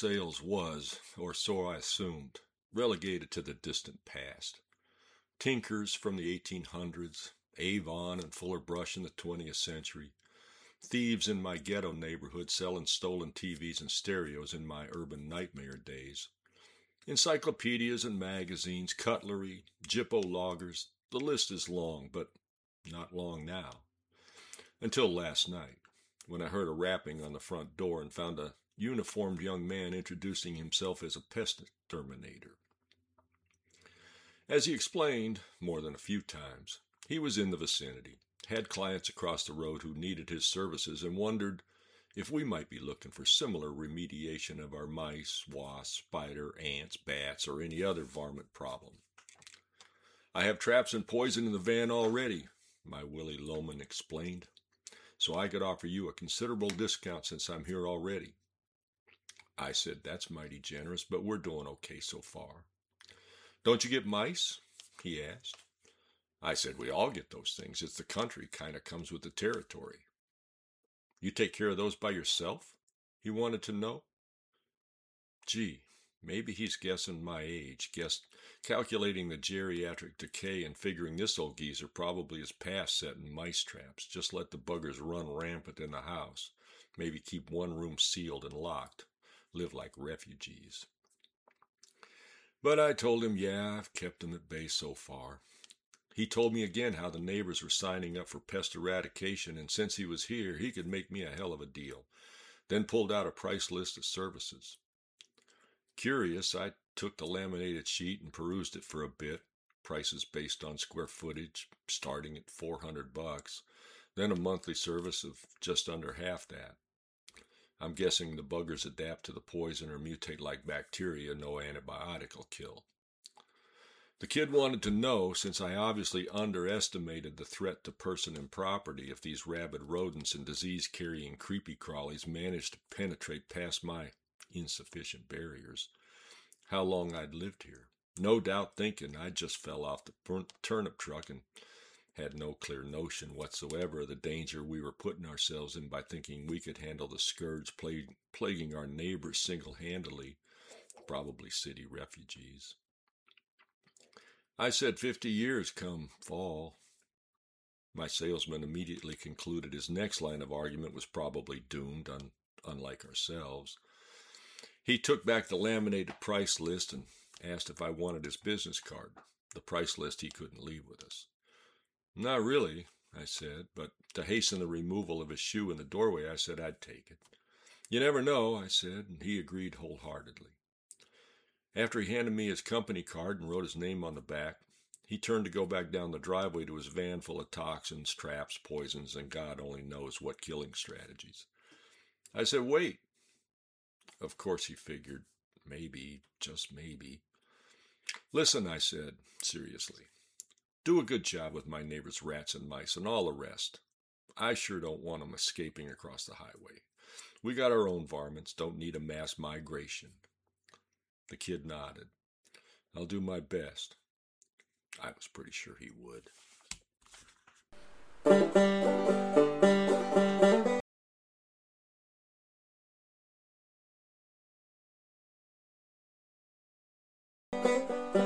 sales was, or so I assumed, relegated to the distant past. Tinkers from the 1800s, Avon and Fuller Brush in the 20th century, thieves in my ghetto neighborhood selling stolen TVs and stereos in my urban nightmare days, encyclopedias and magazines, cutlery, Jippo loggers, the list is long, but not long now. Until last night, when I heard a rapping on the front door and found a uniformed young man introducing himself as a pest exterminator. As he explained more than a few times, he was in the vicinity, had clients across the road who needed his services, and wondered if we might be looking for similar remediation of our mice, wasps, spider, ants, bats, or any other varmint problem. I have traps and poison in the van already, my Willie Loman explained, so I could offer you a considerable discount since I'm here already. I said, that's mighty generous, but we're doing okay so far. Don't you get mice? He asked. I said, we all get those things. It's the country, kind of comes with the territory. You take care of those by yourself? He wanted to know. Gee, maybe he's guessing my age, calculating the geriatric decay and figuring this old geezer probably is past setting mice traps. Just let the buggers run rampant in the house. Maybe keep one room sealed and locked. Live like refugees. But I told him, yeah, I've kept them at bay so far. He told me again how the neighbors were signing up for pest eradication, and since he was here, he could make me a hell of a deal. Then pulled out a price list of services. Curious, I took the laminated sheet and perused it for a bit. Prices based on square footage, starting at $400. Then a monthly service of just under half that. I'm guessing the buggers adapt to the poison or mutate like bacteria no antibiotic will kill. The kid wanted to know, since I obviously underestimated the threat to person and property if these rabid rodents and disease-carrying creepy crawlies managed to penetrate past my insufficient barriers, how long I'd lived here. No doubt thinking I just fell off the turnip truck and had no clear notion whatsoever of the danger we were putting ourselves in by thinking we could handle the scourge plaguing our neighbors single-handedly, probably city refugees. I said 50 years come fall. My salesman immediately concluded his next line of argument was probably doomed, unlike ourselves. He took back the laminated price list and asked if I wanted his business card, the price list he couldn't leave with us. Not really, I said, but to hasten the removal of his shoe in the doorway, I said I'd take it. You never know, I said, and he agreed wholeheartedly. After he handed me his company card and wrote his name on the back, he turned to go back down the driveway to his van full of toxins, traps, poisons, and God only knows what killing strategies. I said, wait. Of course he figured, maybe, just maybe. Listen, I said, seriously. Do a good job with my neighbor's rats and mice and all the rest. I sure don't want them escaping across the highway. We got our own varmints, don't need a mass migration. The kid nodded. I'll do my best. I was pretty sure he would.